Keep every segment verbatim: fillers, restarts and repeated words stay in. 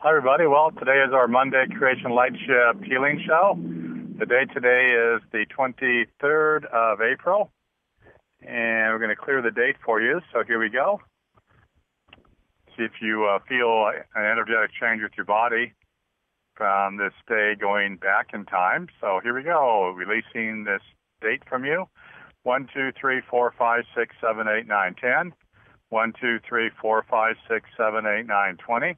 Hi, everybody. Well, today is our Monday Creation Lightship Healing Show. The date today is the twenty-third of April, and we're going to clear the date for you. So here we go. See if you uh, feel an energetic change with your body from this day going back in time. So here we go. Releasing this date from you. one, two, three, four, five, six, seven, eight, nine, ten. one, two, three, four, five, six, seven, eight, nine, twenty.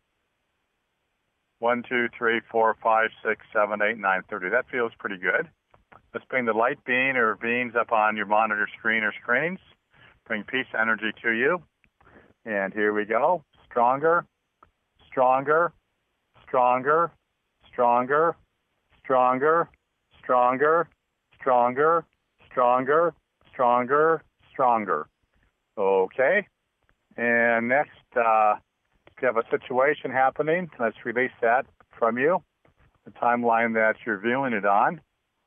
one, two, three, four, five, six, seven, eight, nine, thirty. That feels pretty good. Let's bring the light beam or beams up on your monitor screen or screens. Bring peace energy to you. And here we go. Stronger, stronger, stronger, stronger, stronger, stronger, stronger, stronger, stronger, stronger. Okay. And next, uh, if you have a situation happening, let's release that from you, the timeline that you're viewing it on.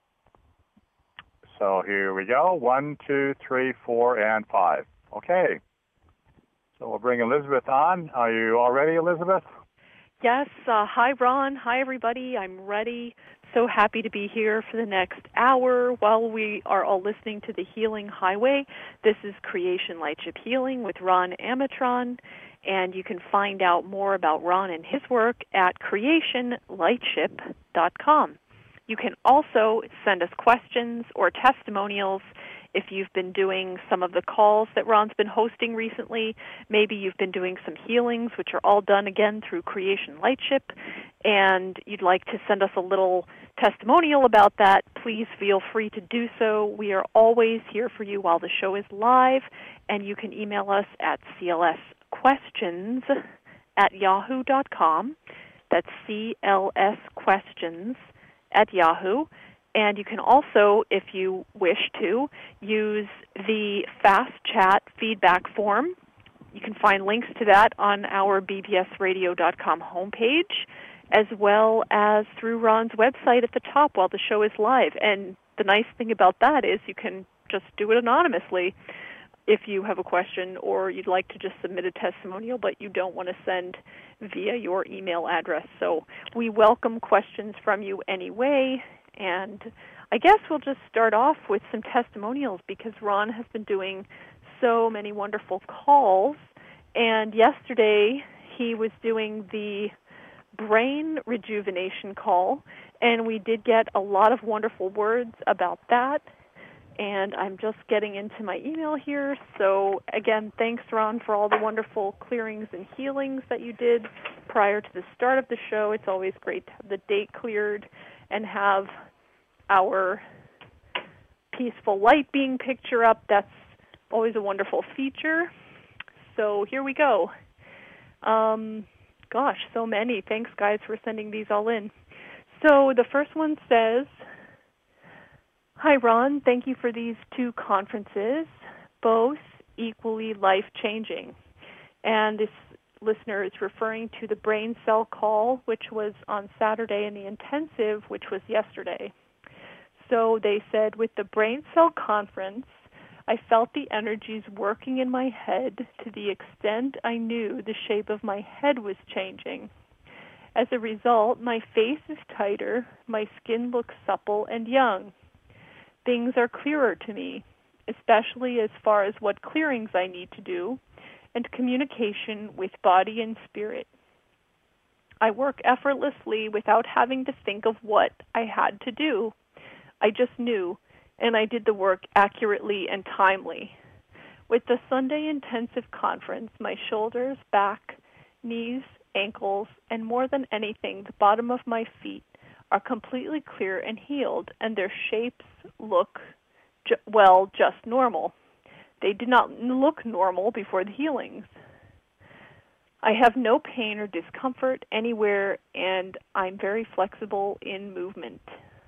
So here we go. One, two, three, four, and five. Okay. So we'll bring Elizabeth on. Are you all ready, Elizabeth? Yes. Uh, hi, Ron. Hi, everybody. I'm ready. So happy to be here for the next hour while we are all listening to the Healing Highway. This is Creation Lightship Healing with Ron Amatron. And you can find out more about Ron and his work at creation lightship dot com. You can also send us questions or testimonials if you've been doing some of the calls that Ron's been hosting recently. Maybe you've been doing some healings, which are all done again through Creation Lightship, and you'd like to send us a little testimonial about that. Please feel free to do so. We are always here for you while the show is live, and you can email us at C L S questions at yahoo dot com. That's C L S questions at Yahoo. And you can also, if you wish to, use the Fast Chat feedback form. You can find links to that on our b b s radio dot com homepage, as well as through Ron's website at the top while the show is live. And the nice thing about that is you can just do it anonymously if you have a question or you'd like to just submit a testimonial, but you don't want to send via your email address. So we welcome questions from you anyway. And I guess we'll just start off with some testimonials because Ron has been doing so many wonderful calls. And yesterday he was doing the brain rejuvenation call, and we did get a lot of wonderful words about that. And I'm just getting into my email here. So, again, thanks, Ron, for all the wonderful clearings and healings that you did prior to the start of the show. It's always great to have the date cleared and have our peaceful light being picture up. That's always a wonderful feature. So here we go. Um, gosh, so many. Thanks, guys, for sending these all in. So the first one says, hi, Ron. Thank you for these two conferences, both equally life-changing. And this listener is referring to the brain cell call, which was on Saturday, and the intensive, which was yesterday. So they said, with the brain cell conference, I felt the energies working in my head to the extent I knew the shape of my head was changing. As a result, my face is tighter, my skin looks supple and young. Things are clearer to me, especially as far as what clearings I need to do, and communication with body and spirit. I work effortlessly without having to think of what I had to do. I just knew, and I did the work accurately and timely. With the Sunday intensive conference, my shoulders, back, knees, ankles, and more than anything, the bottom of my feet are completely clear and healed, and their shapes look, ju- well, just normal. They did not look normal before the healings. I have no pain or discomfort anywhere, and I'm very flexible in movement.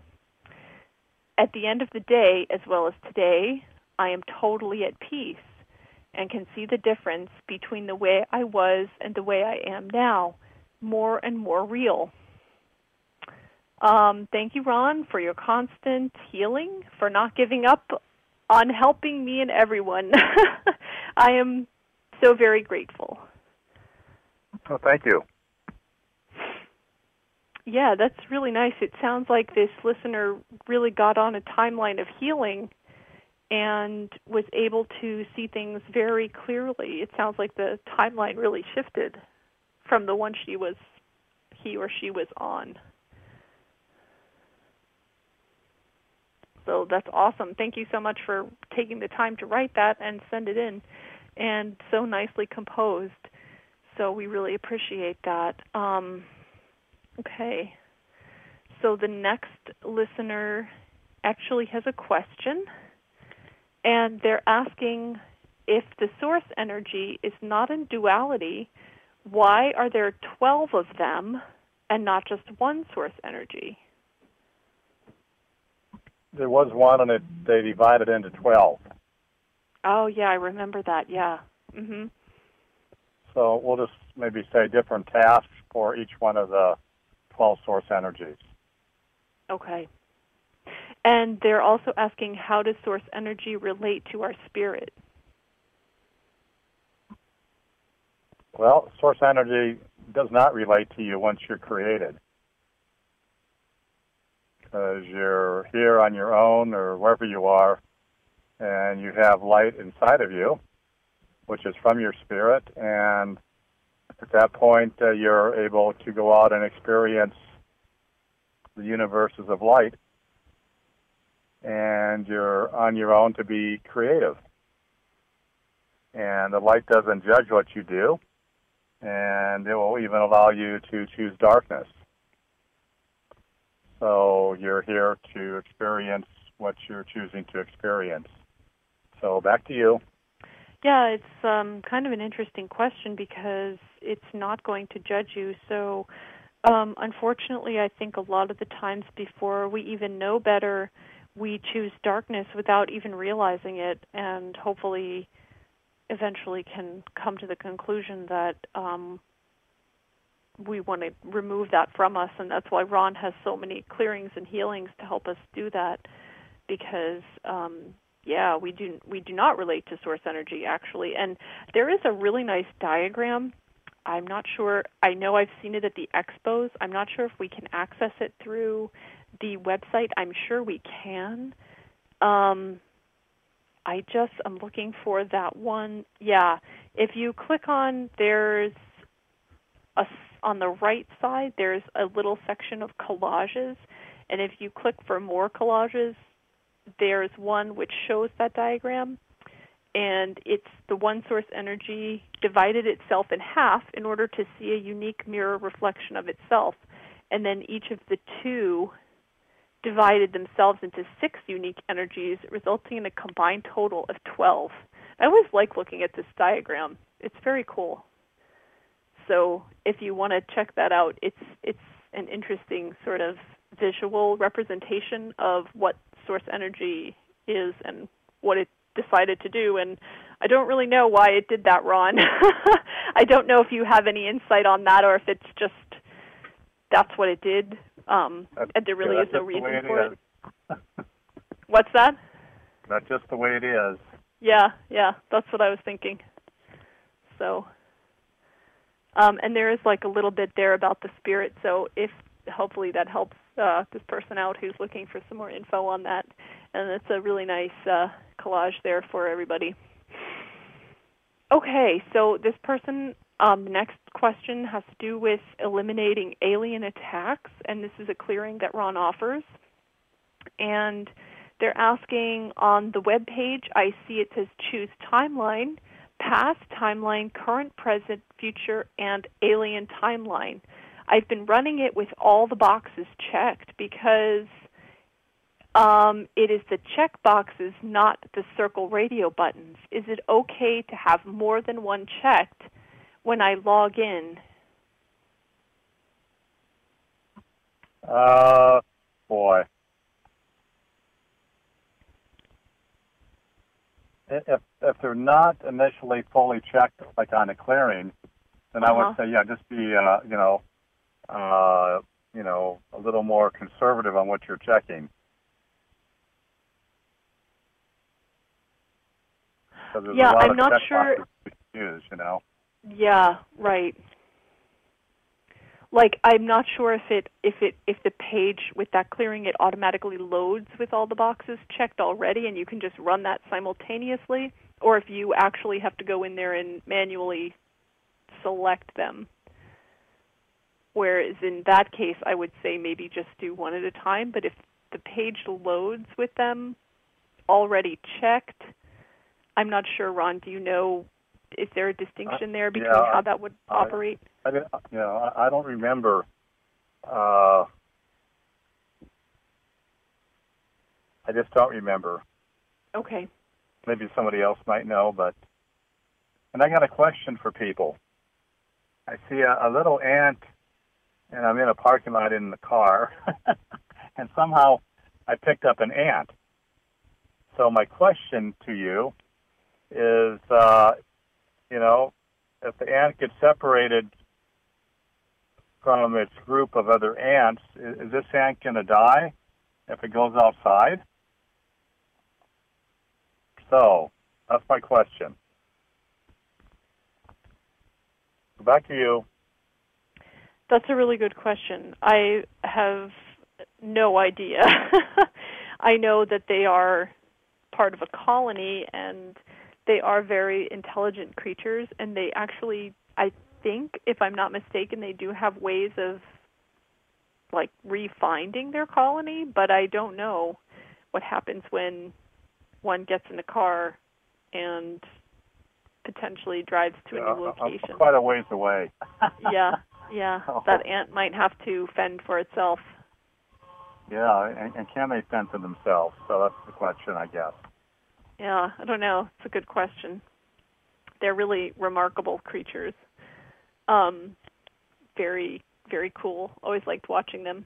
At the end of the day, as well as today, I am totally at peace and can see the difference between the way I was and the way I am now, more and more real. Um, thank you, Ron, for your constant healing, for not giving up on helping me and everyone. I am so very grateful. Well, thank you. Yeah, that's really nice. It sounds like this listener really got on a timeline of healing and was able to see things very clearly. It sounds like the timeline really shifted from the one she was, he or she was on. So that's awesome. Thank you so much for taking the time to write that and send it in, and so nicely composed. So we really appreciate that. Um, okay. So the next listener actually has a question, and they're asking, if the source energy is not in duality, why are there twelve of them and not just one source energy? There was one, and it, they divided into twelve. Oh, yeah, I remember that, yeah. Mm-hmm. So we'll just maybe say different tasks for each one of the twelve source energies. Okay. And they're also asking, how does source energy relate to our spirit? Well, source energy does not relate to you once you're created, because you're here on your own or wherever you are, and you have light inside of you, which is from your spirit, and at that point uh, you're able to go out and experience the universes of light, and you're on your own to be creative. And the light doesn't judge what you do, and it will even allow you to choose darkness. So you're here to experience what you're choosing to experience. So back to you. Yeah, it's um, kind of an interesting question because it's not going to judge you. So um, unfortunately, I think a lot of the times before we even know better, we choose darkness without even realizing it, and hopefully eventually can come to the conclusion that um, we want to remove that from us, and that's why Ron has so many clearings and healings to help us do that, because um, yeah, we do we do not relate to source energy, actually. And there is a really nice diagram. I'm not sure, I know I've seen it at the expos. I'm not sure if we can access it through the website. I'm sure we can. Um, I just, I'm looking for that one. Yeah, if you click on, there's a, on the right side, there's a little section of collages. And if you click for more collages, there's one which shows that diagram. And it's the one source energy divided itself in half in order to see a unique mirror reflection of itself. And then each of the two divided themselves into six unique energies, resulting in a combined total of twelve. I always like looking at this diagram. It's very cool. So if you want to check that out, it's it's an interesting sort of visual representation of what source energy is and what it decided to do. And I don't really know why it did that, Ron. I don't know if you have any insight on that, or if it's just that's what it did. Um, and there really yeah, is no reason it for is. it. What's that? That's just the way it is. Yeah, yeah, that's what I was thinking. So, um, and there is like a little bit there about the spirit. So if hopefully that helps uh, this person out who's looking for some more info on that. And it's a really nice uh, collage there for everybody. Okay, so this person, um, the next question has to do with eliminating alien attacks, and this is a clearing that Ron offers. And they're asking on the web page, I see it says choose timeline, past timeline, current, present, future, and alien timeline. I've been running it with all the boxes checked because um, it is the check boxes, not the circle radio buttons. Is it okay to have more than one checked when I log in? Uh, boy. If if they're not initially fully checked, like on a clearing, then uh-huh. I would say, yeah, just be, uh, you know, uh, you know, a little more conservative on what you're checking. Yeah, I'm not sure. Use, you know. Yeah, right. like I'm not sure if it if it if the page with that clearing it automatically loads with all the boxes checked already and you can just run that simultaneously, or if you actually have to go in there and manually select them. Whereas in that case, I would say maybe just do one at a time. But if the page loads with them already checked, I'm not sure, Ron. Do you know, is there a distinction there between yeah, how that would I, operate? I, didn't, you know, I, I don't remember. Uh, I just don't remember. Okay. Maybe somebody else might know, but. And I got a question for people. I see a, a little ant, and I'm in a parking lot in the car, and somehow I picked up an ant. So my question to you is, uh, you know, if the ant gets separated from its group of other ants, is, is this ant going to die if it goes outside? So that's my question. Back to you. That's a really good question. I have no idea. I know that they are part of a colony, and they are very intelligent creatures, and they actually, I think, if I'm not mistaken, they do have ways of, like, refinding their colony, but I don't know what happens when one gets in a car and potentially drives to a uh, new location. I'm quite a ways away. yeah, yeah. That ant might have to fend for itself. Yeah, and, and can they fend for themselves? So that's the question, I guess. Yeah, I don't know. It's a good question. They're really remarkable creatures. Um, very, very cool. Always liked watching them.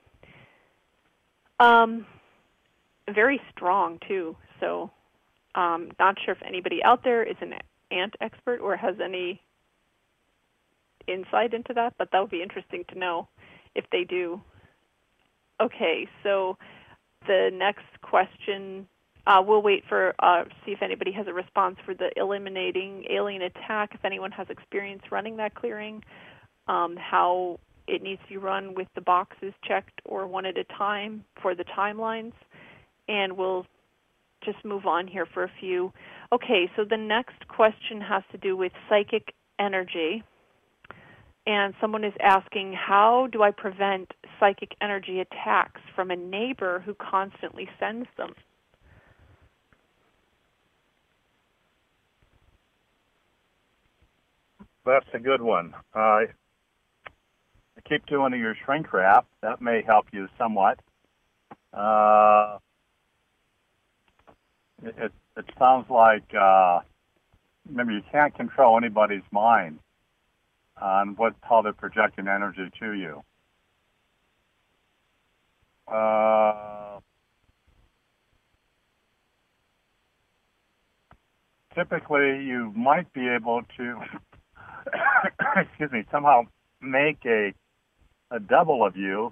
Um, very strong, too. So um, not sure if anybody out there is an ant expert or has any insight into that, but that would be interesting to know if they do. Okay, so the next question, uh, we'll wait for, uh, see if anybody has a response for the eliminating alien attack, if anyone has experience running that clearing, um, how it needs to be run with the boxes checked or one at a time for the timelines, and we'll just move on here for a few. Okay, so the next question has to do with psychic energy. And someone is asking, how do I prevent psychic energy attacks from a neighbor who constantly sends them? That's a good one. Uh, keep doing your shrink wrap. That may help you somewhat. Uh, it, it, it sounds like, uh, remember, you can't control anybody's mind on what how they're projecting energy to you. Uh, typically, you might be able to, excuse me, somehow make a a double of you.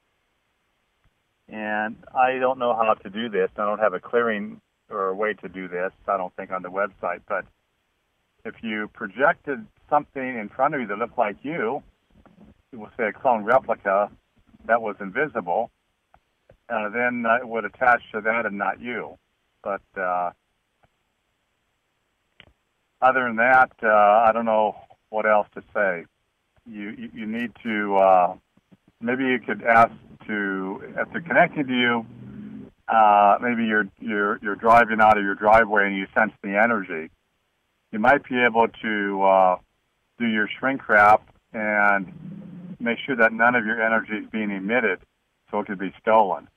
And I don't know how to do this. I don't have a clearing or a way to do this, I don't think, on the website. But if you projected something in front of you that looked like you, we'll say a clone replica that was invisible, uh, then uh, it would attach to that and not you. But uh, other than that, uh, I don't know what else to say. You you, you need to, uh, maybe you could ask to, if they're connected to you, uh, maybe you're, you're, you're driving out of your driveway and you sense the energy. You might be able to uh, do your shrink wrap and make sure that none of your energy is being emitted so it could be stolen.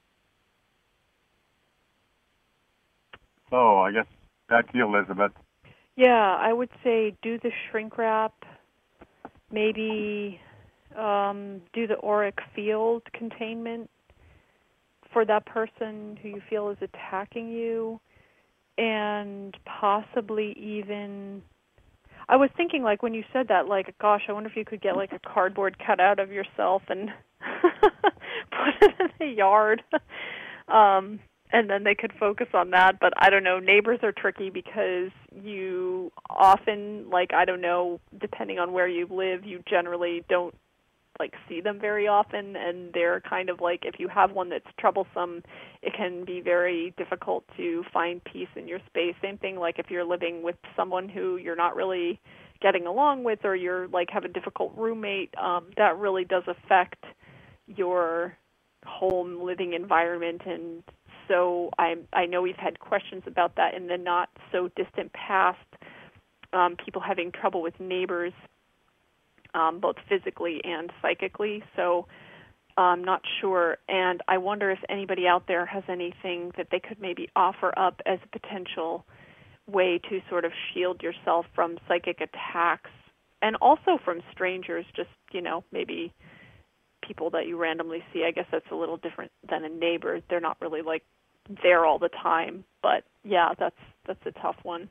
So I guess back to you, Elizabeth. Yeah, I would say do the shrink wrap, maybe um, do the auric field containment for that person who you feel is attacking you, and possibly even, I was thinking, like, when you said that, like, gosh, I wonder if you could get, like, a cardboard cutout of yourself and put it in the yard, um, and then they could focus on that. But I don't know, neighbors are tricky because you often, like, I don't know, depending on where you live, you generally don't like see them very often, and they're kind of like, if you have one that's troublesome, it can be very difficult to find peace in your space. Same thing like if you're living with someone who you're not really getting along with, or you're like have a difficult roommate, um, that really does affect your home living environment. And so I I know we've had questions about that in the not so distant past, um, people having trouble with neighbors, um, both physically and psychically. So I'm not sure, and I wonder if anybody out there has anything that they could maybe offer up as a potential way to sort of shield yourself from psychic attacks, and also from strangers, just, you know, maybe people that you randomly see. I guess that's a little different than a neighbor. They're not really like there all the time, but yeah, that's that's a tough one.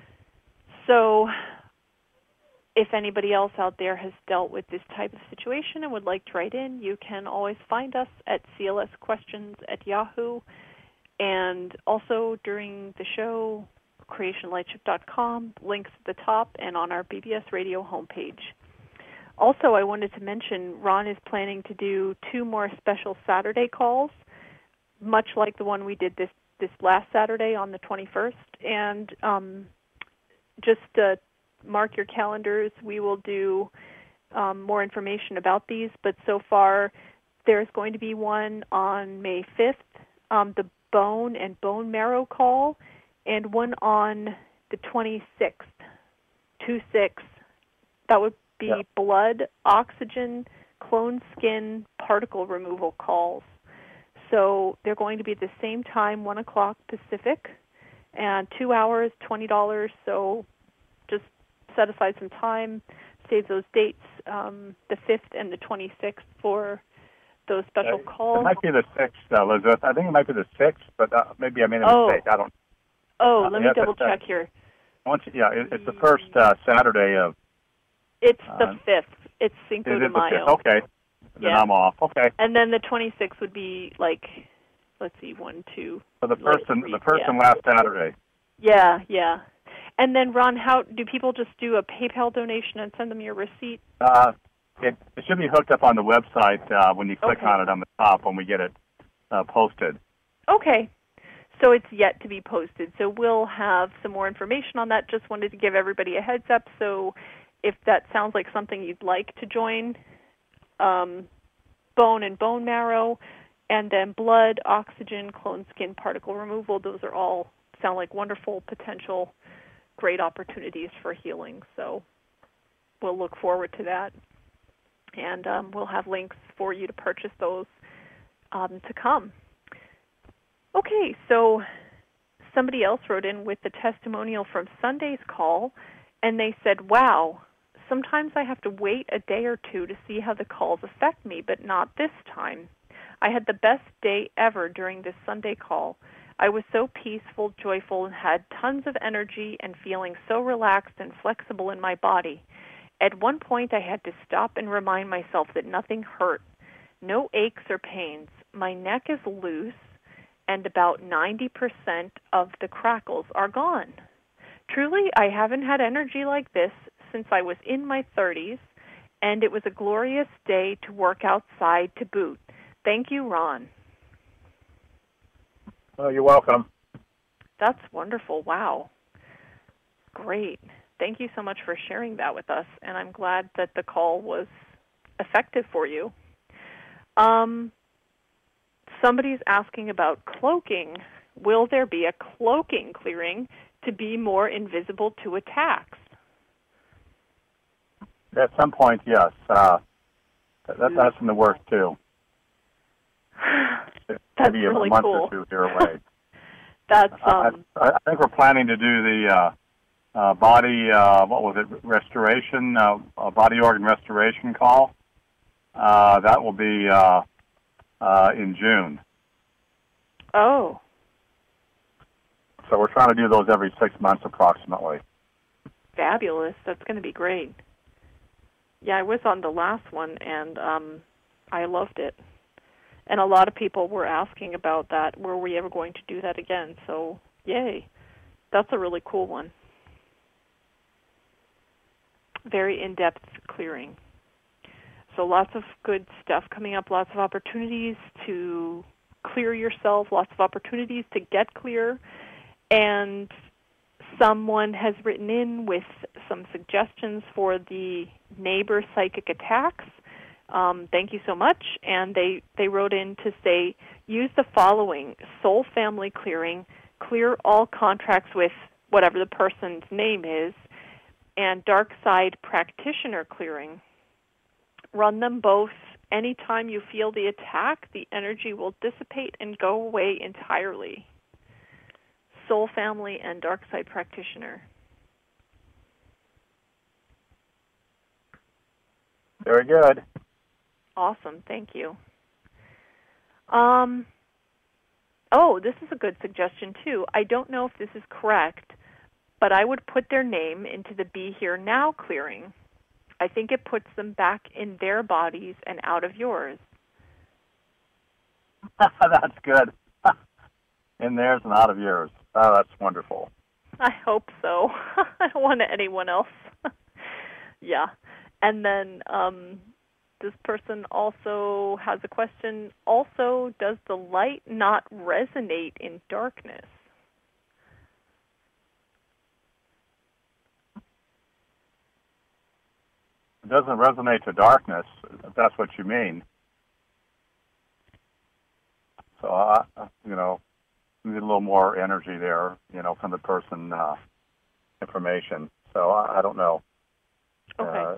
So if anybody else out there has dealt with this type of situation and would like to write in, you can always find us at C L S questions at Yahoo, and also during the show, creation lightship dot com, links at the top and on our B B S Radio homepage. Also, I wanted to mention Ron is planning to do two more special Saturday calls, much like the one we did this, this last Saturday on the twenty-first. And um, just uh, mark your calendars. We will do um, more information about these. But so far, there's going to be one on May fifth, um, the bone and bone marrow call, and one on the twenty-sixth, two six. That would be yeah. blood, oxygen, clone skin, particle removal calls. So they're going to be at the same time, one o'clock Pacific, and two hours, twenty dollars. So just set aside some time, save those dates, um, the fifth and the twenty-sixth for those special uh, calls. It might be the sixth, uh, Elizabeth. I think it might be the sixth, but uh, maybe I made a oh. mistake. I don't Oh, uh, let me double check uh, here. Once, yeah, it, it's the first uh, Saturday of... It's the uh, fifth. It's Cinco de Mayo. Okay. Then yeah. I'm off. Okay. And then the twenty-sixth would be like, let's see, one, two... So the first, like and, three, the first yeah. and last Saturday. Yeah, yeah. And then, Ron, how do people just do a PayPal donation and send them your receipt? Uh, it, it should be hooked up on the website uh, when you click okay. on it on the top when we get it uh, posted. Okay. So it's yet to be posted. So we'll have some more information on that. Just wanted to give everybody a heads up. So if that sounds like something you'd like to join, um, bone and bone marrow, and then blood, oxygen, clone skin, particle removal, those are all sound like wonderful potential great opportunities for healing. So we'll look forward to that. And um, we'll have links for you to purchase those um, to come. Okay, so somebody else wrote in with the testimonial from Sunday's call, and they said, wow, sometimes I have to wait a day or two to see how the calls affect me, but not this time. I had the best day ever during this Sunday call. I was so peaceful, joyful, and had tons of energy and feeling so relaxed and flexible in my body. At one point, I had to stop and remind myself that nothing hurt. No aches or pains. My neck is loose, and about ninety percent of the crackles are gone. Truly, I haven't had energy like this since I was in my thirties, and it was a glorious day to work outside to boot. Thank you, Ron. Oh, you're welcome. That's wonderful. Wow. Great. Thank you so much for sharing that with us, and I'm glad that the call was effective for you. Um, somebody's asking about cloaking. Will there be a cloaking clearing to be more invisible to attacks? At some point, yes. Uh, that, that's in the works, too. That's Maybe really a month cool. or two here away. That's um. I, I think we're planning to do the uh, uh, body. Uh, what was it? Restoration. Uh, uh, body organ restoration call. Uh, that will be uh, uh, in June. Oh. So we're trying to do those every six months, approximately. Fabulous. That's going to be great. Yeah, I was on the last one, and um, I loved it. And a lot of people were asking about that. Were we ever going to do that again? So, yay. That's a really cool one. Very in-depth clearing. So lots of good stuff coming up, lots of opportunities to clear yourself, lots of opportunities to get clear. And someone has written in with some suggestions for the neighbor psychic attacks. Um, thank you so much. And they, they wrote in to say, use the following: soul family clearing, clear all contracts with whatever the person's name is, and dark side practitioner clearing. Run them both. Anytime you feel the attack, the energy will dissipate and go away entirely. Soul family and dark side practitioner. Very good. Awesome. Thank you. Um, oh, this is a good suggestion, too. I don't know if this is correct, but I would put their name into the Be Here Now clearing. I think it puts them back in their bodies and out of yours. That's good. In theirs and out of yours. Oh, that's wonderful. I hope so. I don't want anyone else. Yeah. And then um, this person also has a question. Also, does the light not resonate in darkness? It doesn't resonate to darkness, if that's what you mean. So, uh, you know, we need a little more energy there, you know, from the person uh, information. So I, I don't know. Okay. Uh,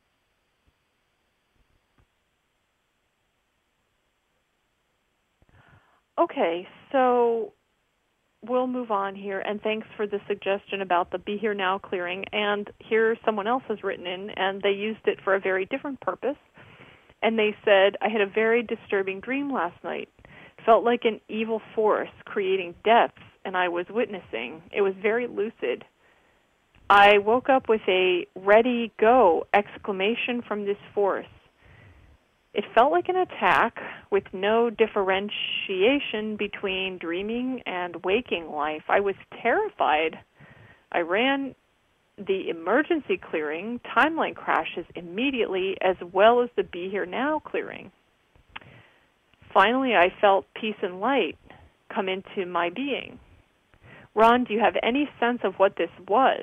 Okay, so we'll move on here, and thanks for the suggestion about the Be Here Now clearing. And here someone else has written in, and they used it for a very different purpose. And they said, I had a very disturbing dream last night. Felt like an evil force creating deaths, and I was witnessing. It was very lucid. I woke up with a ready, go exclamation from this force. It felt like an attack with no differentiation between dreaming and waking life. I was terrified. I ran the emergency clearing, timeline crashes immediately, as well as the Be Here Now clearing. Finally, I felt peace and light come into my being. Ron, do you have any sense of what this was?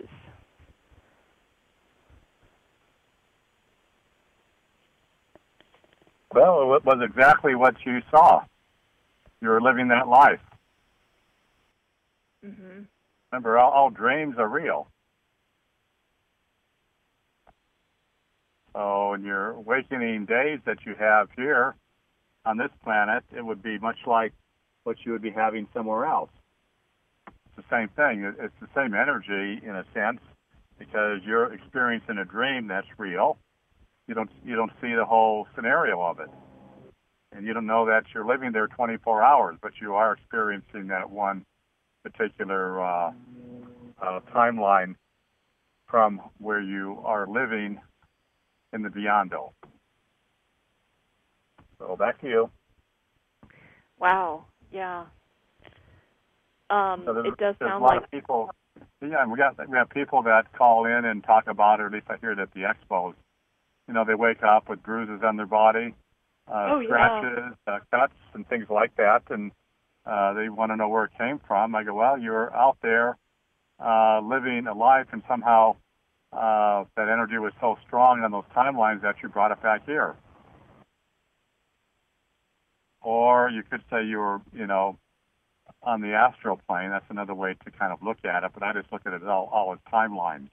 Well, it was exactly what you saw. You were living that life. Mm-hmm. Remember, all, all dreams are real. So in your awakening days that you have here on this planet, it would be much like what you would be having somewhere else. It's the same thing. It's the same energy in a sense, because you're experiencing a dream that's real. You don't you don't see the whole scenario of it, and you don't know that you're living there twenty-four hours, but you are experiencing that one particular uh, uh, timeline from where you are living in the beyond-o. So back to you. Wow. Yeah. Um, so it does there's sound a lot like of people. Yeah, we got we have people that call in and talk about it. Or at least I hear it at the expos. You know, they wake up with bruises on their body, uh, oh, scratches, yeah. uh, cuts, and things like that, and uh, they want to know where it came from. I go, well, you're out there uh, living a life, and somehow uh, that energy was so strong on those timelines that you brought it back here. Or you could say you were, you know, on the astral plane. That's another way to kind of look at it, but I just look at it all, all as timelines.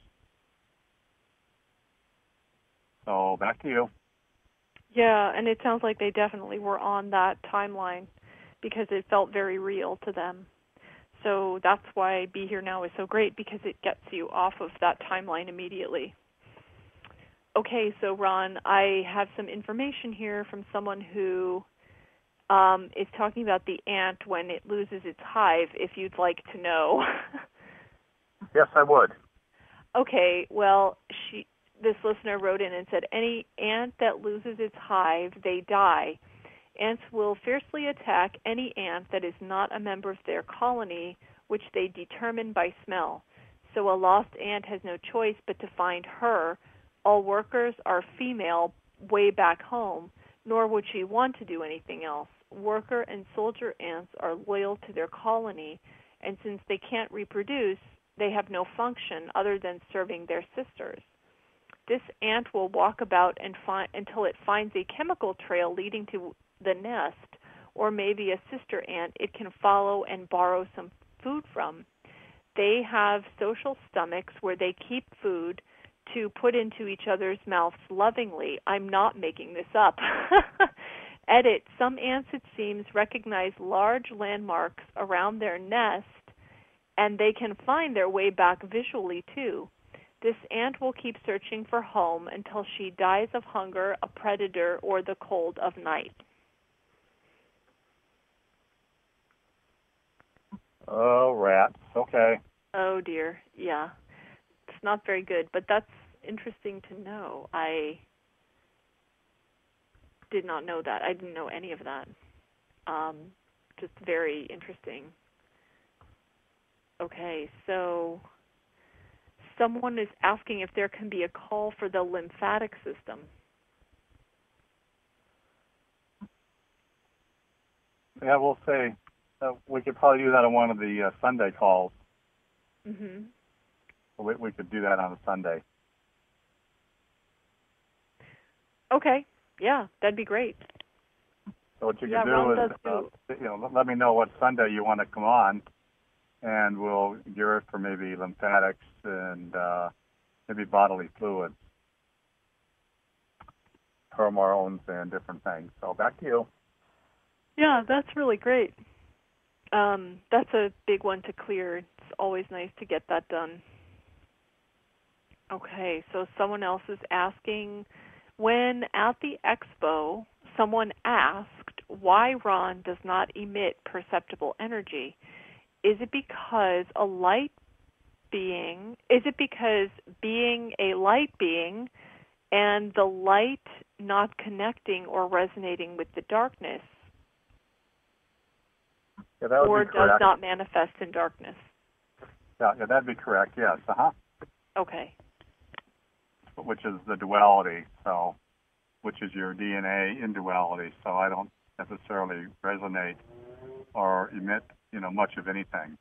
So back to you. Yeah, and it sounds like they definitely were on that timeline because it felt very real to them. So that's why Be Here Now is so great, because it gets you off of that timeline immediately. Okay, so Ron, I have some information here from someone who um, is talking about the ant when it loses its hive, if you'd like to know. Yes, I would. Okay, well, she... this listener wrote in and said, any ant that loses its hive, they die. Ants will fiercely attack any ant that is not a member of their colony, which they determine by smell. So a lost ant has no choice but to find her. All workers are female, way back home, nor would she want to do anything else. Worker and soldier ants are loyal to their colony, and since they can't reproduce, they have no function other than serving their sisters. This ant will walk about and find, until it finds a chemical trail leading to the nest, or maybe a sister ant it can follow and borrow some food from. They have social stomachs where they keep food to put into each other's mouths lovingly. I'm not making this up. Edit, some ants, it seems, recognize large landmarks around their nest, and they can find their way back visually, too. This ant will keep searching for home until she dies of hunger, a predator, or the cold of night. Oh, rats. Okay. Oh, dear. Yeah. It's not very good, but that's interesting to know. I did not know that. I didn't know any of that. Um, just very interesting. Okay, so someone is asking if there can be a call for the lymphatic system. Yeah, we'll say uh, we could probably do that on one of the uh, Sunday calls. Mm-hmm. We, we could do that on a Sunday. Okay. Yeah, that'd be great. So what you yeah, can do Ron is, does uh, too. you know, let me know what Sunday you want to come on, and we'll gear it for maybe lymphatics and uh, maybe bodily fluids, hormones, and different things. So back to you. Yeah, that's really great. Um, that's a big one to clear. It's always nice to get that done. Okay, so someone else is asking, when at the expo, someone asked why Ron does not emit perceptible energy. Is it because a light being, is it because being a light being and the light not connecting or resonating with the darkness, Yeah, that would or be correct. does not manifest in darkness? Yeah, yeah, that'd be correct. Yes. Uh huh. Okay. Which is the duality. So, which is your D N A in duality. So I don't necessarily resonate or emit, you know, much of anything.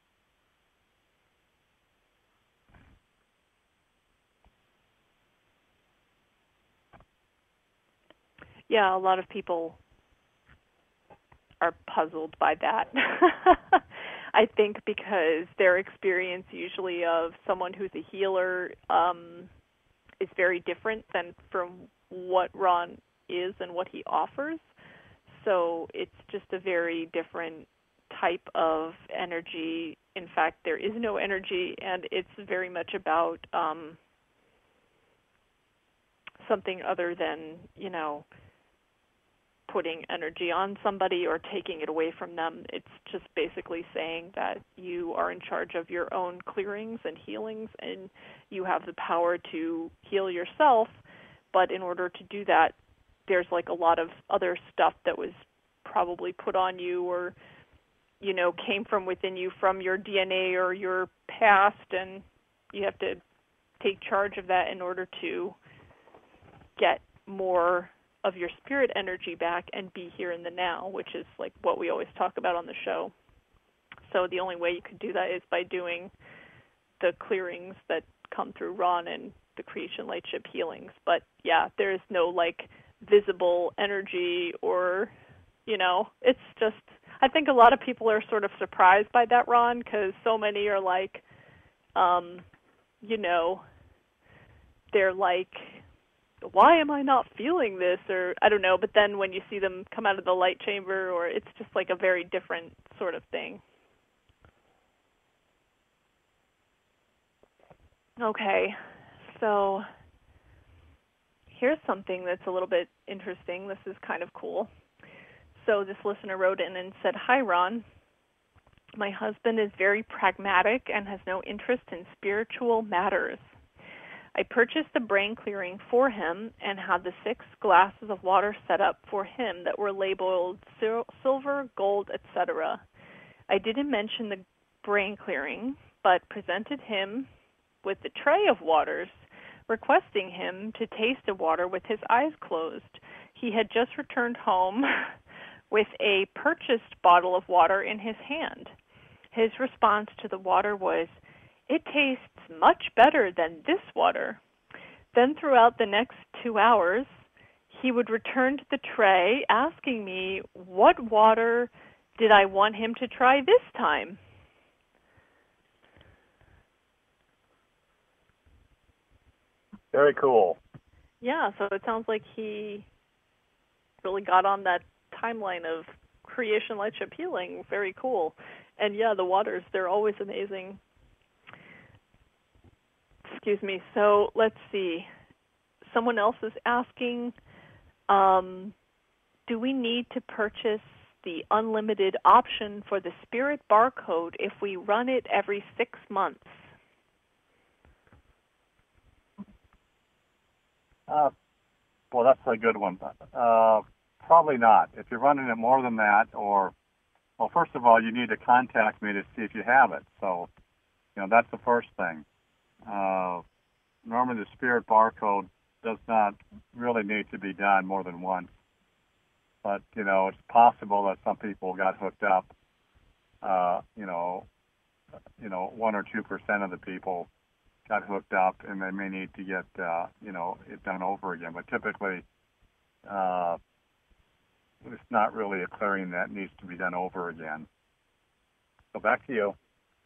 Yeah, a lot of people are puzzled by that. I think because their experience usually of someone who's a healer um, is very different than from what Ron is and what he offers. So it's just a very different type of energy. In fact, there is no energy, and it's very much about um, something other than, you know, putting energy on somebody or taking it away from them. It's just basically saying that you are in charge of your own clearings and healings, and you have the power to heal yourself. But in order to do that, there's like a lot of other stuff that was probably put on you or, you know, came from within you from your D N A or your past, and you have to take charge of that in order to get more of your spirit energy back and be here in the now, which is like what we always talk about on the show. So the only way you could do that is by doing the clearings that come through Ron and the Creation Lightship healings. But yeah, there's no like visible energy or, you know, it's just, I think a lot of people are sort of surprised by that, Ron, because so many are like, um, you know, they're like, why am I not feeling this? Or I don't know, but then when you see them come out of the light chamber, or it's just like a very different sort of thing. Okay, so here's something that's a little bit interesting. This is kind of cool. So this listener wrote in and said, "Hi, Ron. My husband is very pragmatic and has no interest in spiritual matters. I purchased a brain clearing for him and had the six glasses of water set up for him that were labeled sil- silver, gold, et cetera. I didn't mention the brain clearing, but presented him with the tray of waters requesting him to taste the water with his eyes closed. He had just returned home with a purchased bottle of water in his hand. His response to the water was, "It tastes much better than this water." Then throughout the next two hours, he would return to the tray asking me what water did I want him to try this time. Very cool. Yeah, so it sounds like he really got on that timeline of creation, lightship, healing. Very cool. And yeah, the waters, they're always amazing. Excuse me. So let's see. Someone else is asking, um, do we need to purchase the unlimited option for the Spirit barcode if we run it every six months? Uh, well, that's a good one. Uh, probably not. If you're running it more than that, or, well, first of all, you need to contact me to see if you have it. So, you know, that's the first thing. Uh, normally the Spirit barcode does not really need to be done more than once. But, you know, it's possible that some people got hooked up. Uh, you know, you know, one or two percent of the people got hooked up, and they may need to get, uh, you know, it done over again. But typically, uh, it's not really a clearing that needs to be done over again. So back to you.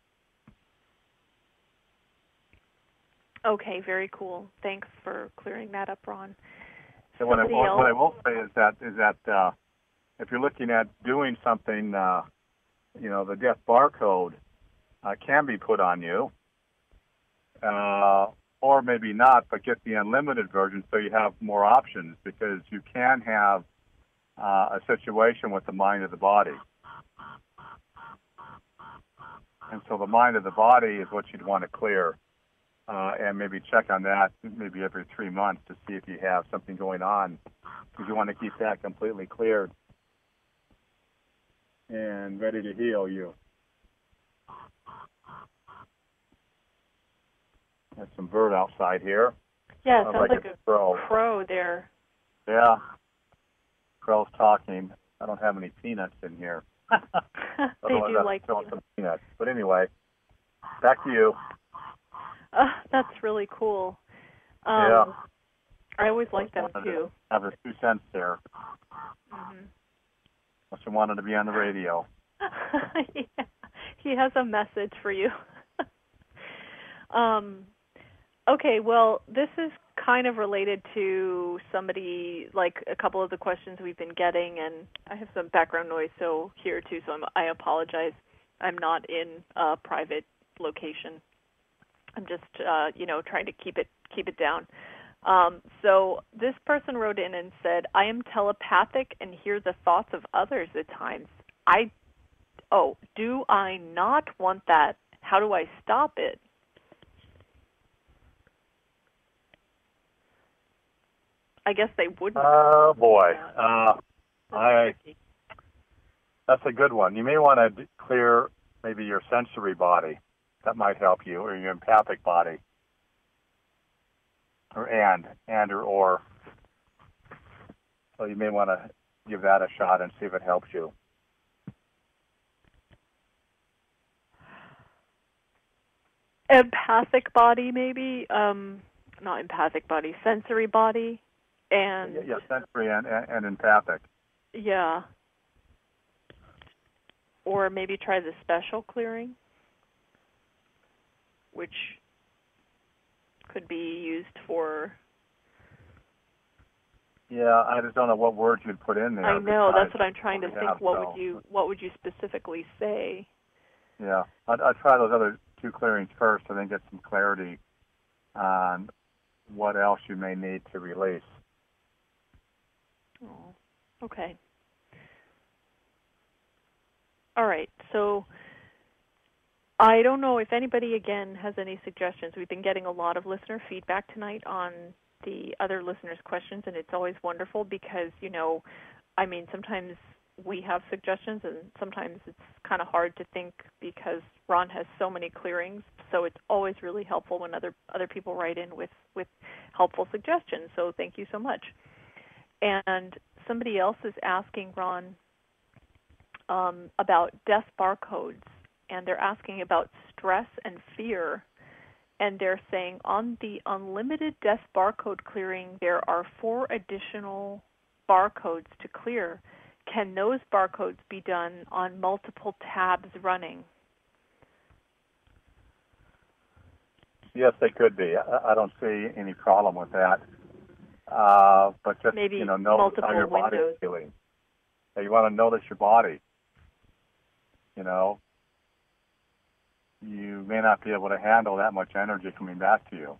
Okay, very cool. Thanks for clearing that up, Ron. So what I, what I will say is that is that uh, if you're looking at doing something, uh, you know, the death barcode uh, can be put on you. Uh, or maybe not, but get the unlimited version so you have more options, because you can have uh, a situation with the mind of the body. And so the mind of the body is what you'd want to clear, uh, and maybe check on that maybe every three months to see if you have something going on, because you want to keep that completely cleared and ready to heal you. There's some bird outside here. Yeah, it sounds like, like a a crow. crow there. Yeah. Crow's talking. I don't have any peanuts in here. They do like some peanuts. But anyway, back to you. Uh, that's really cool. Um, yeah. I always like them too. To have his two cents there. Mm-hmm. Must have wanted to be on the radio. Yeah. He has a message for you. um. Okay, well, this is kind of related to somebody, like a couple of the questions we've been getting, and I have some background noise so here too, so I'm, I apologize. I'm not in a private location. I'm just, uh, you know, trying to keep it keep it down. Um, so this person wrote in and said, I am telepathic and hear the thoughts of others at times. I, oh, do I not want that? How do I stop it? I guess they wouldn't. Oh, boy. Uh, I, that's a good one. You may want to clear maybe your sensory body. That might help you, or your empathic body. Or and, and or or. So you may want to give that a shot and see if it helps you. Empathic body, maybe? Um, not empathic body, sensory body. And yeah, yeah, sensory and, and, and empathic. Yeah. Or maybe try the special clearing, which could be used for... Yeah, I just don't know what words you'd put in there. I know, that's what I'm trying to what think. Have, what so. would you What would you specifically say? Yeah, I'd, I'd try those other two clearings first and then get some clarity on what else you may need to release. Oh, okay. All right, so I don't know if anybody, again, has any suggestions. We've been getting a lot of listener feedback tonight on the other listeners' questions, and it's always wonderful because, you know, I mean, sometimes we have suggestions, and sometimes it's kind of hard to think because Ron has so many clearings. So it's always really helpful when other other people write in with, with helpful suggestions. So thank you so much. And somebody else is asking Ron um, about death barcodes, and they're asking about stress and fear. And they're saying on the unlimited death barcode clearing, there are four additional barcodes to clear. Can those barcodes be done on multiple tabs running? Yes, they could be. I, I don't see any problem with that. Uh, but just, Maybe you know, notice how your windows. body's feeling. So you want to notice your body. You know, you may not be able to handle that much energy coming back to you.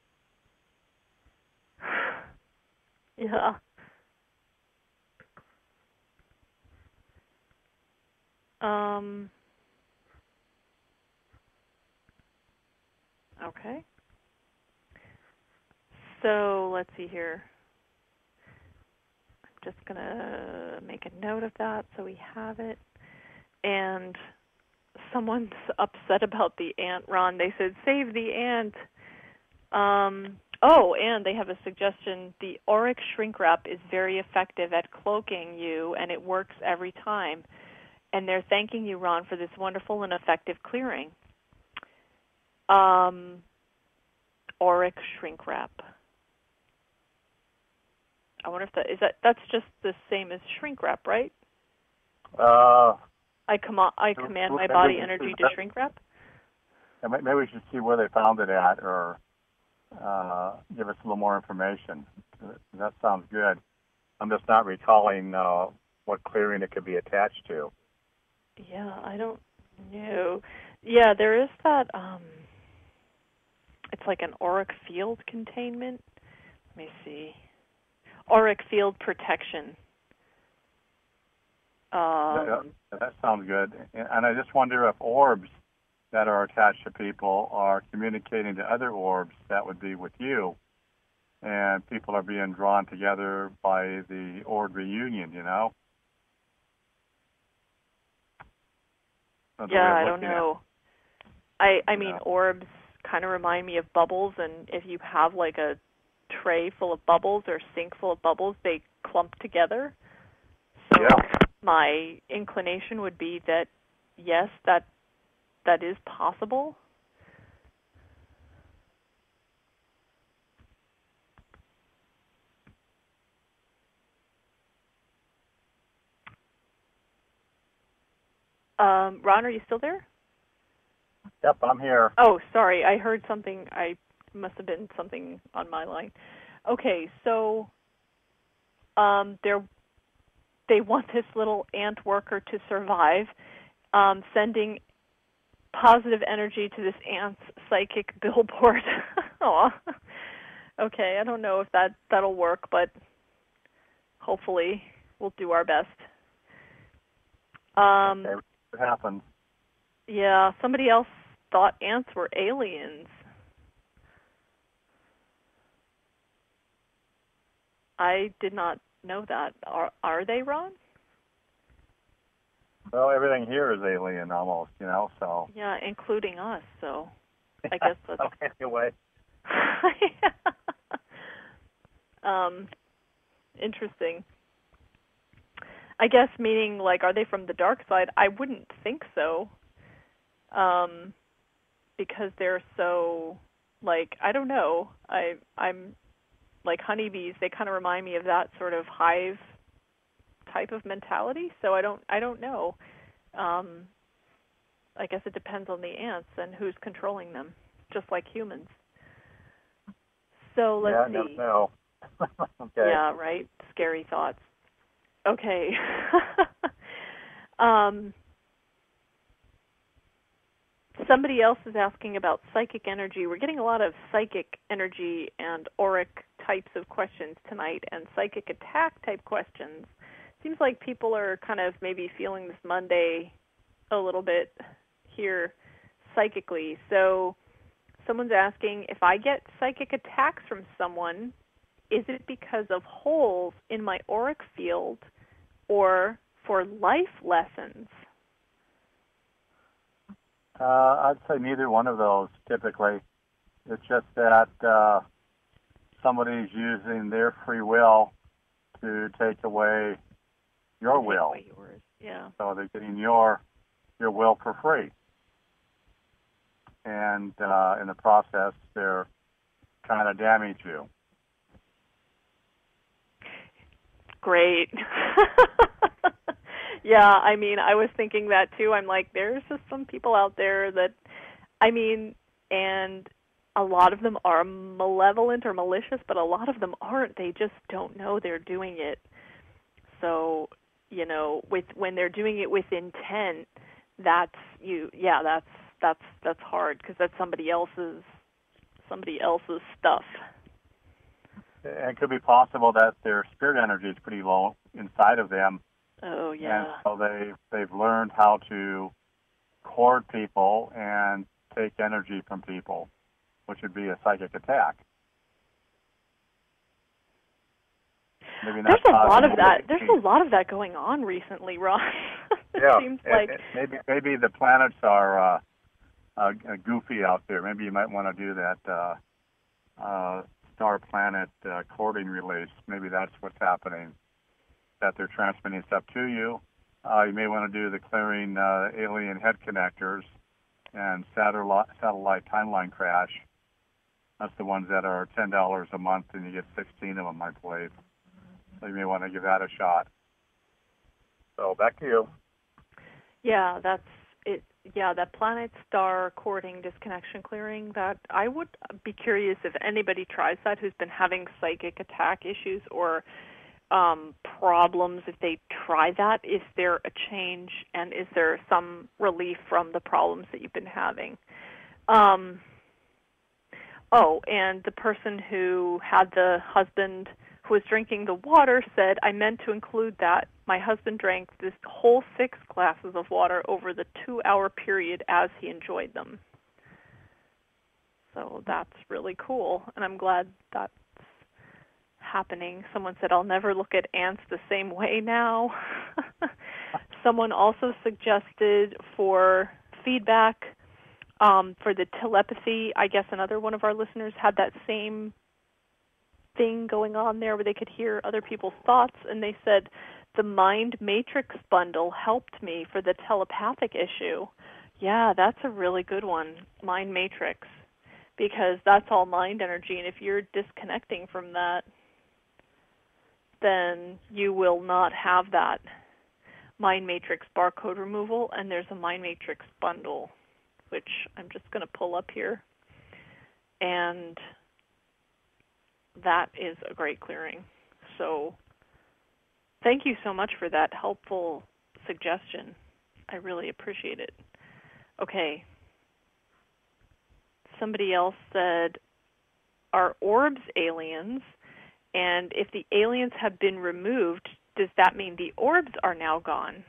Yeah. Um. Okay. So let's see here. I'm just going to make a note of that so we have it. And someone's upset about the ant, Ron. They said, save the ant. Um, oh, and they have a suggestion. The auric shrink wrap is very effective at cloaking you, and it works every time. And they're thanking you, Ron, for this wonderful and effective clearing. Um, auric shrink wrap. I wonder if that is that. That's just the same as shrink wrap, right? Uh, I com- I command my body energy to shrink wrap. Maybe we should see where they found it at, or uh, give us a little more information. That sounds good. I'm just not recalling uh, what clearing it could be attached to. Yeah, I don't know. Yeah, there is that. Um, it's like an auric field containment. Let me see. Auric field protection. Um, that, that sounds good. And I just wonder if orbs that are attached to people are communicating to other orbs that would be with you, and people are being drawn together by the orb reunion, you know? Yeah, I don't know. I I mean, know. orbs kind of remind me of bubbles, and if you have like a tray full of bubbles or sink full of bubbles, they clump together. So yeah. my inclination would be that yes, that that is possible. Um, Ron, are you still there? Yep, I'm here. Oh, sorry. I heard something. I must have been something on my line. Okay, so um, they're, they want this little ant worker to survive, um, sending positive energy to this ant's psychic billboard. Aw. Okay, I don't know if that, that'll work, but hopefully we'll do our best. Um, okay, what happened? Yeah, somebody else thought ants were aliens. I did not know that. Are are they, Ron? Well, everything here is alien almost, you know, so. Yeah, including us, so I guess that's... okay, anyway. um, interesting. I guess meaning, like, are they from the dark side? I wouldn't think so. Um, because they're so, like, I don't know. I, I'm, like, honeybees, they kind of remind me of that sort of hive type of mentality, so I don't, I don't know. Um, I guess it depends on the ants and who's controlling them, just like humans. So let's yeah, see. Yeah, never know. Okay. Yeah, right. Scary thoughts. Okay. um, somebody else is asking about psychic energy. We're getting a lot of psychic energy and auric types of questions tonight, and psychic attack type questions. Seems like people are kind of maybe feeling this Monday a little bit here psychically. So someone's asking, if I get psychic attacks from someone, is it because of holes in my auric field or for life lessons? Uh, I'd say neither one of those typically. It's just that uh, somebody's using their free will to take away your Take will. away yours. Yeah. So they're getting your your will for free. And uh, in the process, they're trying to damage you. Great. Yeah, I mean, I was thinking that too. I'm like, there's just some people out there that, I mean, and a lot of them are malevolent or malicious, but a lot of them aren't. They just don't know they're doing it. So, you know, with when they're doing it with intent, that's you. Yeah, that's that's that's hard because that's somebody else's somebody else's stuff. It could be possible that their spirit energy is pretty low inside of them. Oh yeah. And so they they've learned how to court people and take energy from people, which would be a psychic attack. Maybe not There's a lot of that. positive. There's a lot of that going on recently, Ron. It Yeah, seems it- like it- maybe maybe the planets are uh, uh, goofy out there. Maybe you might want to do that uh, uh, star planet uh, courting release. Maybe that's what's happening. That they're transmitting stuff to you. Uh, you may want to do the clearing uh, alien head connectors and satellite satellite timeline crash. That's the ones that are ten dollars a month, and you get sixteen of them, I believe. So you may want to give that a shot. So back to you. yeah, that's it. Yeah, that planet star courting disconnection clearing. That I would be curious if anybody tries that who's been having psychic attack issues or um, problems. If they try that, is there a change and is there some relief from the problems that you've been having? Um, oh, and the person who had the husband who was drinking the water said, I meant to include that. My husband drank this whole six glasses of water over the two-hour period as he enjoyed them. So that's really cool, and I'm glad that's happening. Someone said, I'll never look at ants the same way now. Someone also suggested for feedback um, for the telepathy. I guess another one of our listeners had that same thing going on there where they could hear other people's thoughts, and they said, the Mind Matrix bundle helped me for the telepathic issue. Yeah, that's a really good one, Mind Matrix, because that's all mind energy, and if you're disconnecting from that, then you will not have that Mind Matrix barcode removal, and there's a Mind Matrix bundle, which I'm just going to pull up here. And that is a great clearing. So thank you so much for that helpful suggestion. I really appreciate it. Okay. Somebody else said, are orbs aliens? And if the aliens have been removed, does that mean the orbs are now gone?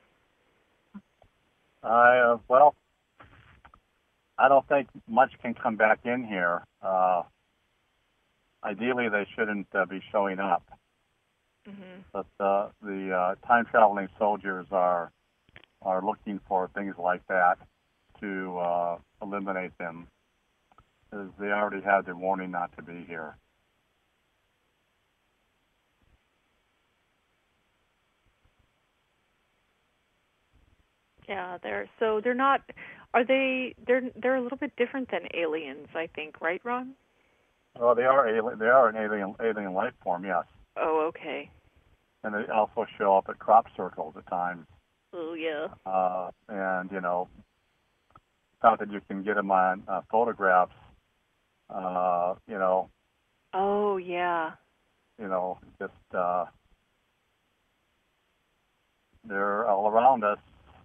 Uh, well, I don't think much can come back in here. Uh, ideally, they shouldn't uh, be showing up. Mm-hmm. But uh, the uh, time-traveling soldiers are are looking for things like that to uh, eliminate them, because they already had their warning not to be here. Yeah, they're so they're not. Are they? They're they're a little bit different than aliens, I think, right, Ron? Well, they are alien, they are an alien alien life form, yes. Oh, okay. And they also show up at crop circles at times. Oh, yeah. Uh, and you know, not that you can get them on uh, photographs. Uh, you know. Oh, yeah. You know, just uh, they're all around us.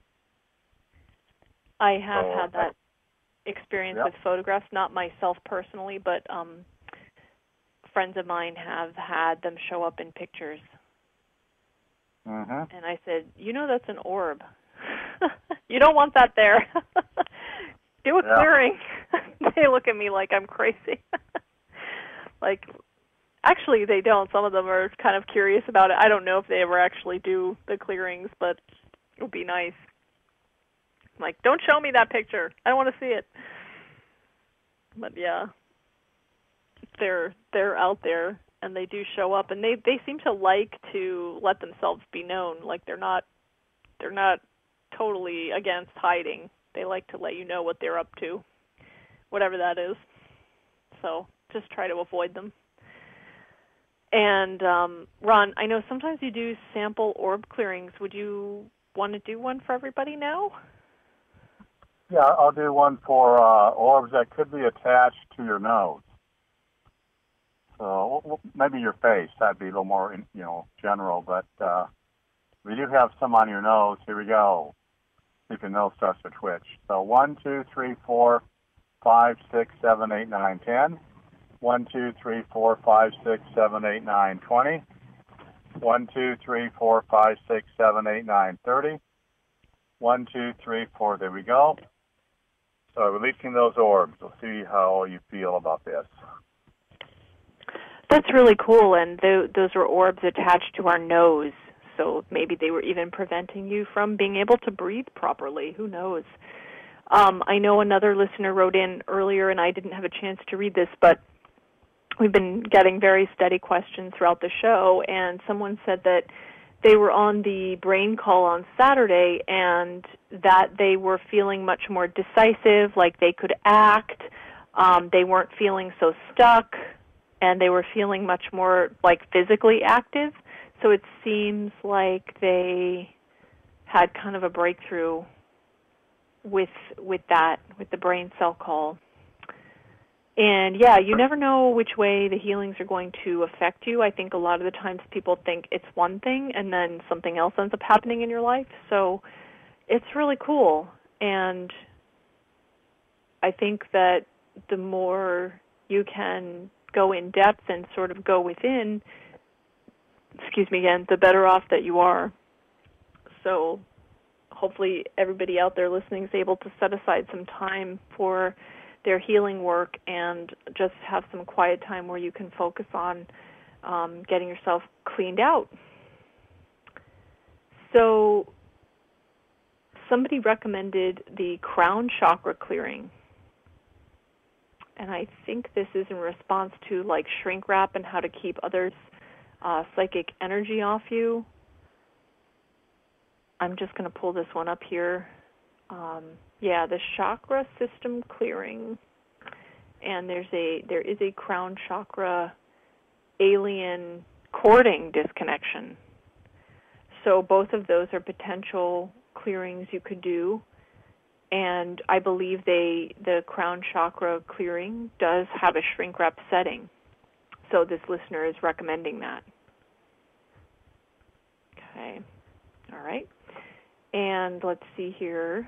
I have So, had that experience yep. with photographs, not myself personally, but um, friends of mine have had them show up in pictures. Mm-hmm. And I said, you know that's an orb. You don't want that there. Do a Yeah. clearing. They look at me like I'm crazy. Like, Actually, they don't. Some of them are kind of curious about it. I don't know if they ever actually do the clearings, but it would be nice. I'm like, don't show me that picture. I don't want to see it. But yeah, they're they're out there, and they do show up, and they they seem to like to let themselves be known. Like they're not they're not totally against hiding. They like to let you know what they're up to, whatever that is. So just try to avoid them. And um, Ron, I know sometimes you do sample orb clearings. Would you want to do one for everybody now? Yeah, I'll do one for uh, orbs that could be attached to your nose. So maybe your face. That'd be a little more, you know, general. But uh, we do have some on your nose. Here we go. See if your nose starts to twitch. So one, two, three, four, five, six, seven, eight, nine, ten. One, two, three, four, five, six, seven, eight, nine, twenty. One, two, three, four, five, six, seven, eight, nine, thirty. One, two, three, four. There we go. So releasing those orbs. We'll see how you feel about this. That's really cool, and th- those were orbs attached to our nose. So maybe they were even preventing you from being able to breathe properly. Who knows? Um, I know another listener wrote in earlier, and I didn't have a chance to read this, but we've been getting very steady questions throughout the show, and someone said that they were on the brain call on Saturday and that they were feeling much more decisive, like they could act. Um, they weren't feeling so stuck, and they were feeling much more like physically active. So it seems like they had kind of a breakthrough with with that, with the brain cell call. And yeah, you never know which way the healings are going to affect you. I think a lot of the times people think it's one thing and then something else ends up happening in your life. So it's really cool. And I think that the more you can go in depth and sort of go within, excuse me again, the better off that you are. So hopefully everybody out there listening is able to set aside some time for their healing work and just have some quiet time where you can focus on um, getting yourself cleaned out. So somebody recommended the crown chakra clearing. And I think this is in response to like shrink wrap and how to keep others' uh, psychic energy off you. I'm just going to pull this one up here. Um, yeah, the chakra system clearing, and there's a there is a crown chakra alien cording disconnection. So both of those are potential clearings you could do, and I believe they the crown chakra clearing does have a shrink wrap setting. So this listener is recommending that. Okay, all right, and let's see here.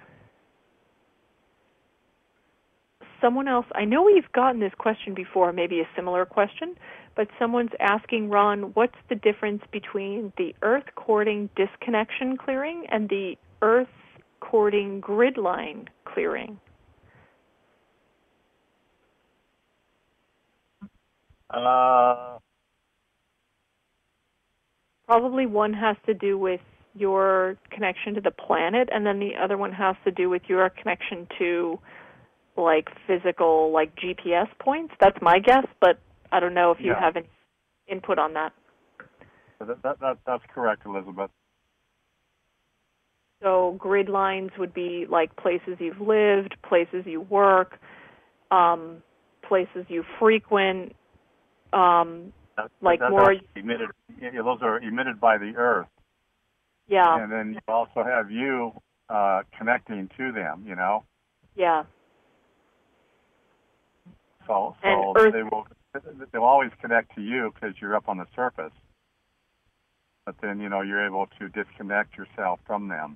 Someone else, I know we've gotten this question before, maybe a similar question, but someone's asking, Ron, what's the difference between the earth cording disconnection clearing and the earth cording grid line clearing? Uh, Probably one has to do with your connection to the planet, and then the other one has to do with your connection to like physical, like G P S points. That's my guess, but I don't know if you yeah. have any input on that. That, that, that, that's correct, Elizabeth. So grid lines would be like places you've lived, places you work, um, places you frequent, um, that, like that, more... Emitted, yeah, those are emitted by the Earth. Yeah. And then you also have you uh, connecting to them, you know? Yeah. So, so Earth, they will, they'll always connect to you because you're up on the surface. But then, you know, you're able to disconnect yourself from them.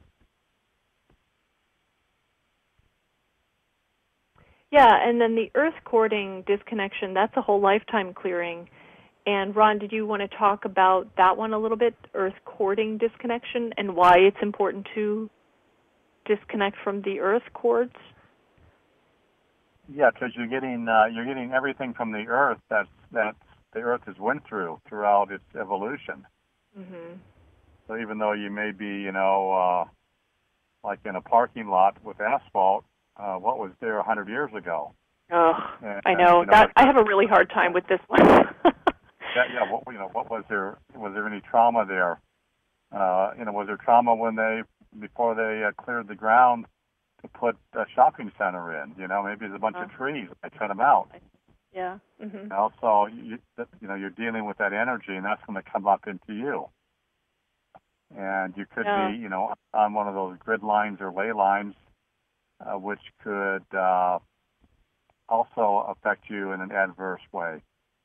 Yeah, and then the earth cording disconnection, that's a whole lifetime clearing. And Ron, did you want to talk about that one a little bit, earth cording disconnection, and why it's important to disconnect from the earth cords? Yeah, because you're getting uh, you're getting everything from the earth that's that's the Earth has went through throughout its evolution. Mhm. So even though you may be, you know, uh, like in a parking lot with asphalt, uh, what was there a hundred years ago? Oh, and, I know, and, you know that. I have a really hard time with this one. that, yeah, what you know, what was there? Was there any trauma there? Uh, you know, was there trauma when they before they uh, cleared the ground to put a shopping center in? You know, maybe there's a bunch uh, of trees. They cut them out. Yeah. Mhm. You know, so you, you know, you're dealing with that energy, and that's going to come up into you. And you could yeah. be, you know, on one of those grid lines or ley lines, uh, which could uh, also affect you in an adverse way.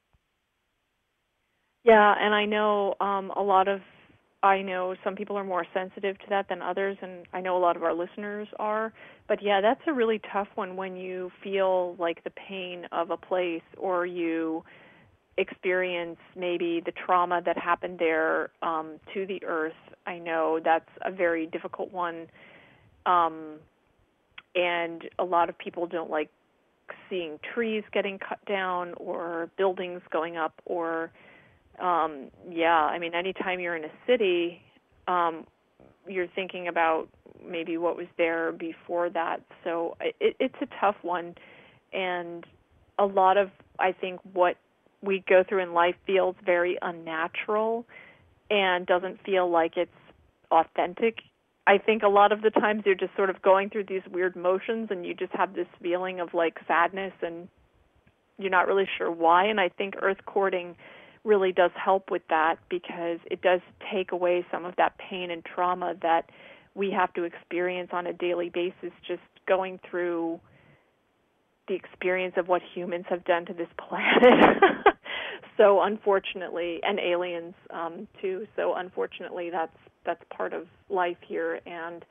Yeah, and I know um, a lot of, I know some people are more sensitive to that than others, and I know a lot of our listeners are. But yeah, that's a really tough one when you feel like the pain of a place, or you experience maybe the trauma that happened there um, to the earth. I know that's a very difficult one, um, and a lot of people don't like seeing trees getting cut down or buildings going up, or um, yeah, I mean, anytime you're in a city, um, you're thinking about maybe what was there before that. So it, it's a tough one, and a lot of, I think, what we go through in life feels very unnatural and doesn't feel like it's authentic. I think a lot of the times you're just sort of going through these weird motions, and you just have this feeling of like sadness, and you're not really sure why. And I think earth courting really does help with that, because it does take away some of that pain and trauma that we have to experience on a daily basis, just going through the experience of what humans have done to this planet. So unfortunately, and aliens um, too. So unfortunately, that's that's part of life here, and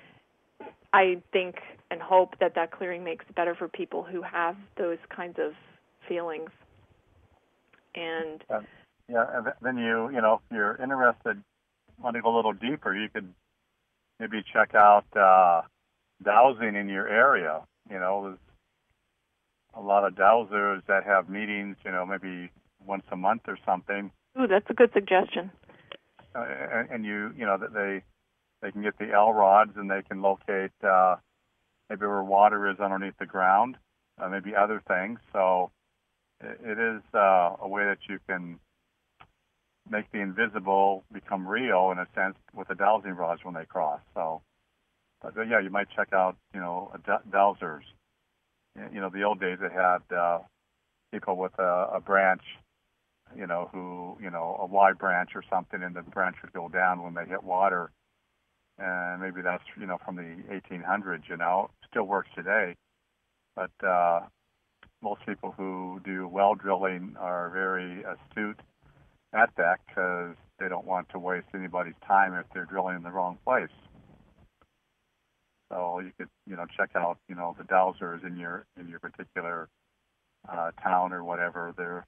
I think and hope that that clearing makes it better for people who have those kinds of feelings. And uh, yeah, and then you, you know, if you're interested, want to go a little deeper, you could maybe check out uh, dowsing in your area. You know, there's a lot of dowsers that have meetings, you know, maybe once a month or something. Ooh, that's a good suggestion. Uh, and, and you, you know, that they they can get the L rods, and they can locate uh, maybe where water is underneath the ground, uh, maybe other things. So it, it is uh, a way that you can make the invisible become real, in a sense, with the dowsing rods when they cross. So, but yeah, you might check out, you know, dowsers. You know, the old days they had uh, people with a, a branch, you know, who, you know, a Y branch or something, and the branch would go down when they hit water. And maybe that's, you know, from the eighteen hundreds, you know, still works today. But uh, most people who do well drilling are very astute at that, because they don't want to waste anybody's time if they're drilling in the wrong place. So you could, you know, check out, you know, the dowsers in your in your particular uh, town or whatever there,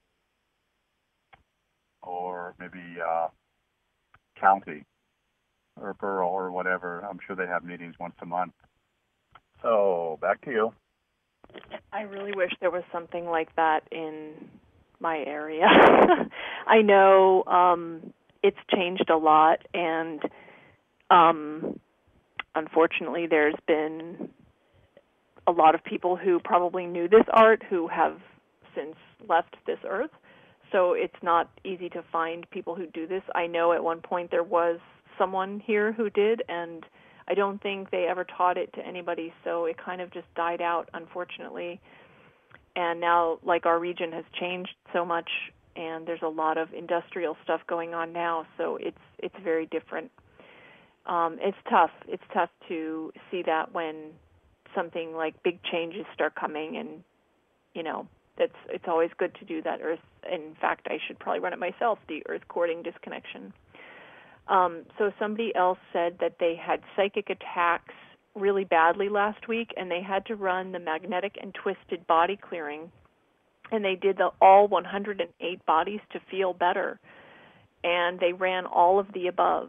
or maybe uh, county or borough or whatever. I'm sure they have meetings once a month. So back to you. I really wish there was something like that in my area. I know um, it's changed a lot, and um, unfortunately there's been a lot of people who probably knew this art who have since left this earth, so it's not easy to find people who do this. I know at one point there was someone here who did, and I don't think they ever taught it to anybody, so it kind of just died out, unfortunately. And now, like, our region has changed so much, and there's a lot of industrial stuff going on now, so it's it's very different. Um, it's tough. It's tough to see that when something like big changes start coming, and, you know, that's it's always good to do that earth. In fact, I should probably run it myself, the earth courting disconnection. Um, so somebody else said that they had psychic attacks really badly last week, and they had to run the magnetic and twisted body clearing, and they did the all one hundred eight bodies to feel better, and they ran all of the above.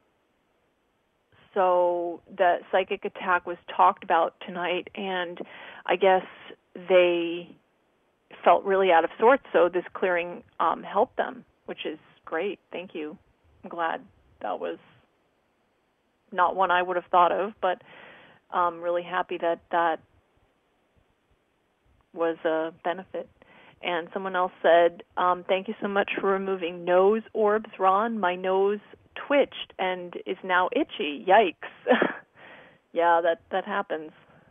So the psychic attack was talked about tonight, and I guess they felt really out of sorts, so this clearing um, helped them, which is great. Thank you. I'm glad that was not one I would have thought of, but I'm really happy that that was a benefit. And someone else said, um, thank you so much for removing nose orbs, Ron. My nose twitched and is now itchy. Yikes. Yeah, that, that happens.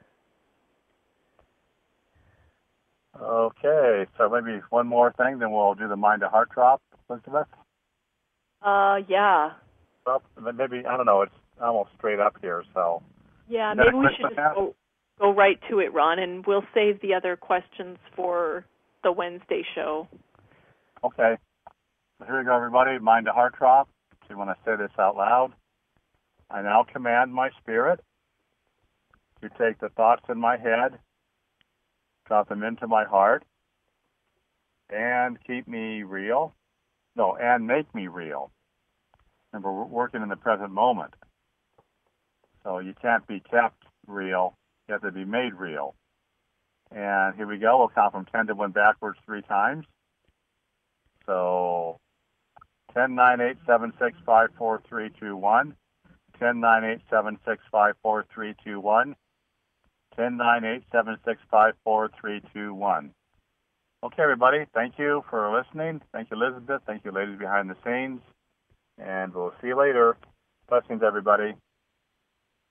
Okay, so maybe one more thing, then we'll do the mind to heart drop, Elizabeth. Uh, yeah. Well, maybe, I don't know, it's almost straight up here, so. Yeah, maybe we should just go, go right to it, Ron, and we'll save the other questions for the Wednesday show. Okay. So here we go, everybody. Mind to heart drop. So you want to say this out loud. I now command my spirit to take the thoughts in my head, drop them into my heart, and keep me real. No, and make me real. Remember, we're working in the present moment. So you can't be kept real. You have to be made real. And here we go. We'll count from ten to one backwards three times. So ten, nine, eight, seven, six, five, four, three, two, one. ten, nine, eight, seven, six, five, four, three, two, one. ten, nine, eight, seven, six, five, four, three, two, one. Okay, everybody. Thank you for listening. Thank you, Elizabeth. Thank you, ladies behind the scenes. And we'll see you later. Blessings, everybody.